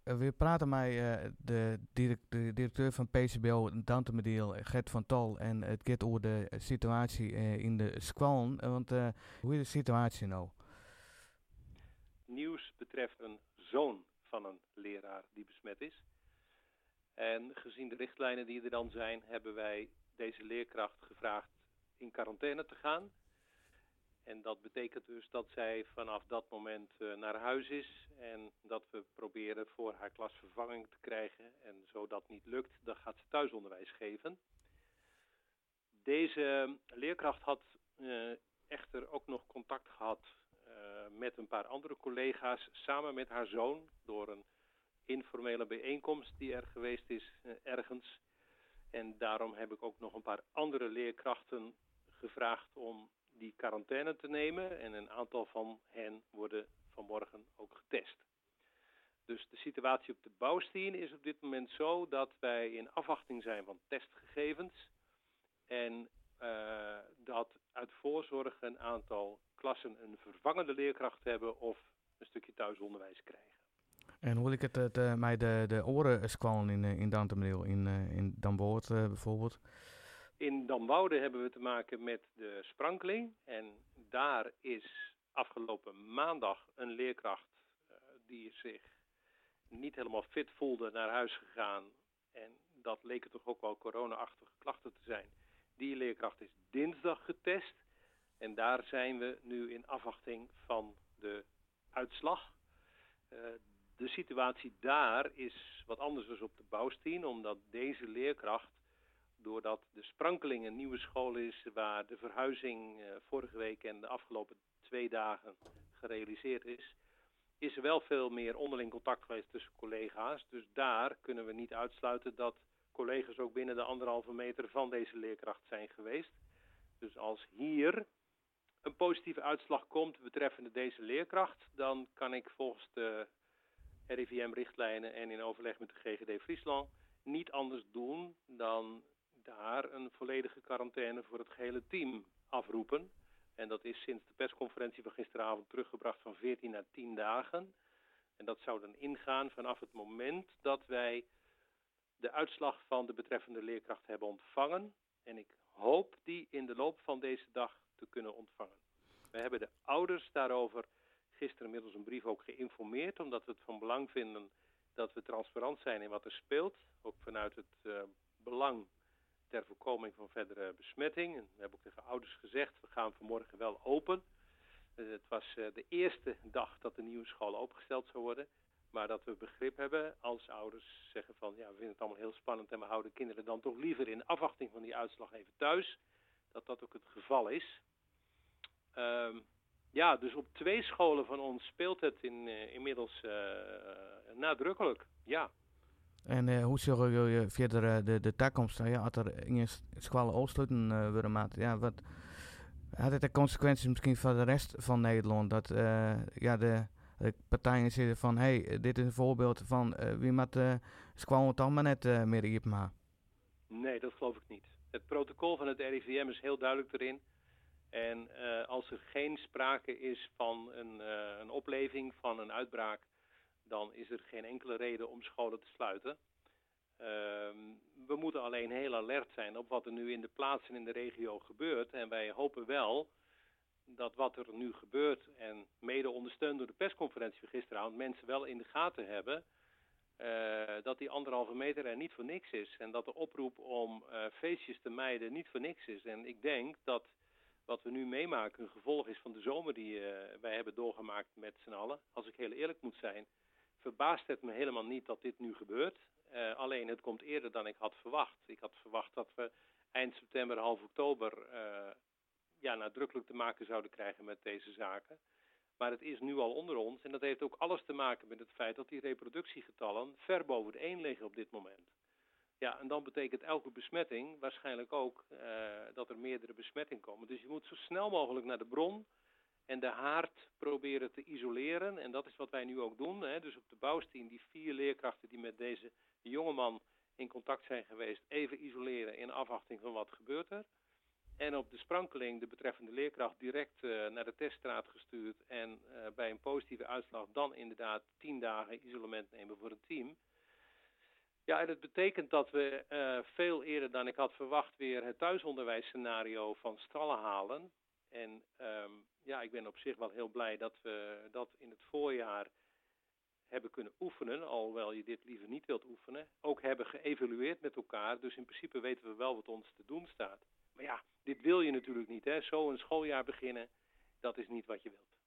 we praten met de directeur van PCBO, Dante Mediel, Gert van Tol. En het gaat over de situatie in de scholen. Want hoe is de situatie nou? Nieuws betreft een zoon van een leraar die besmet is. En gezien de richtlijnen die er dan zijn, hebben wij deze leerkracht gevraagd in quarantaine te gaan. En dat betekent dus dat zij vanaf dat moment naar huis is en dat we proberen voor haar klas vervanging te krijgen. En zo dat niet lukt, dan gaat ze thuisonderwijs geven. Deze leerkracht had echter ook nog contact gehad met een paar andere collega's samen met haar zoon door een informele bijeenkomst die er geweest is ergens. En daarom heb ik ook nog een paar andere leerkrachten gevraagd om die quarantaine te nemen. En een aantal van hen worden vanmorgen ook getest. Dus de situatie op de bouwstien is op dit moment zo dat wij in afwachting zijn van testgegevens. En dat uit voorzorg een aantal klassen een vervangende leerkracht hebben of een stukje thuisonderwijs krijgen. En hoe ik het met de oren in Dantemdeel, in Damboord bijvoorbeeld? In Damwoude hebben we te maken met de sprankeling. En daar is afgelopen maandag een leerkracht die zich niet helemaal fit voelde naar huis gegaan. En dat leken toch ook wel corona-achtige klachten te zijn. Die leerkracht is dinsdag getest. En daar zijn we nu in afwachting van de uitslag. De situatie daar is wat anders dan op de bouwstien, omdat deze leerkracht, doordat de sprankeling een nieuwe school is waar de verhuizing vorige week en de afgelopen 2 dagen gerealiseerd is er wel veel meer onderling contact geweest tussen collega's. Dus daar kunnen we niet uitsluiten dat collega's ook binnen de 1,5 meter van deze leerkracht zijn geweest. Dus als hier een positieve uitslag komt betreffende deze leerkracht, dan kan ik volgens de RIVM-richtlijnen en in overleg met de GGD Friesland niet anders doen dan daar een volledige quarantaine voor het gehele team afroepen. En dat is sinds de persconferentie van gisteravond teruggebracht van 14 naar 10 dagen. En dat zou dan ingaan vanaf het moment dat wij de uitslag van de betreffende leerkracht hebben ontvangen. En ik hoop die in de loop van deze dag te kunnen ontvangen. We hebben de ouders daarover gisteren middels een brief ook geïnformeerd, omdat we het van belang vinden dat we transparant zijn in wat er speelt. Ook vanuit het belang ter voorkoming van verdere besmetting. En we hebben ook tegen ouders gezegd, we gaan vanmorgen wel open. Het was de eerste dag dat de nieuwe school opengesteld zou worden. Maar dat we begrip hebben als ouders zeggen van, ja, we vinden het allemaal heel spannend en we houden kinderen dan toch liever in afwachting van die uitslag even thuis. Dat ook het geval is. Ja, dus op 2 scholen van ons speelt het inmiddels nadrukkelijk, ja. En hoe zullen jullie verder de toekomst, ja, als er in scholen afsluiten worden maakt, ja, wat had het de consequenties misschien voor de rest van Nederland, dat ja, de partijen zeggen van, hey, dit is een voorbeeld van wie moet school het allemaal net meer op maar. Nee, dat geloof ik niet. Het protocol van het RIVM is heel duidelijk erin. En als er geen sprake is van een opleving van een uitbraak, dan is er geen enkele reden om scholen te sluiten. We moeten alleen heel alert zijn op wat er nu in de plaatsen in de regio gebeurt. En wij hopen wel dat wat er nu gebeurt en mede ondersteund door de persconferentie van gisteravond mensen wel in de gaten hebben dat die 1,5 meter er niet voor niks is. En dat de oproep om feestjes te mijden niet voor niks is. En ik denk dat wat we nu meemaken een gevolg is van de zomer die wij hebben doorgemaakt met z'n allen. Als ik heel eerlijk moet zijn, verbaast het me helemaal niet dat dit nu gebeurt. Alleen het komt eerder dan ik had verwacht. Ik had verwacht dat we eind september, half oktober nadrukkelijk te maken zouden krijgen met deze zaken. Maar het is nu al onder ons en dat heeft ook alles te maken met het feit dat die reproductiegetallen ver boven de 1 liggen op dit moment. Ja, en dan betekent elke besmetting waarschijnlijk ook dat er meerdere besmettingen komen. Dus je moet zo snel mogelijk naar de bron en de haard proberen te isoleren. En dat is wat wij nu ook doen. Hè. Dus op de bouwstien die 4 leerkrachten die met deze jongeman in contact zijn geweest, even isoleren in afwachting van wat gebeurt er. En op de sprankeling de betreffende leerkracht direct naar de teststraat gestuurd. En bij een positieve uitslag dan inderdaad 10 dagen isolement nemen voor het team. Ja, en dat betekent dat we veel eerder dan ik had verwacht weer het thuisonderwijsscenario van stallen halen. En ik ben op zich wel heel blij dat we dat in het voorjaar hebben kunnen oefenen, alhoewel je dit liever niet wilt oefenen. Ook hebben geëvalueerd met elkaar, dus in principe weten we wel wat ons te doen staat. Maar ja, dit wil je natuurlijk niet, hè? Zo een schooljaar beginnen, dat is niet wat je wilt.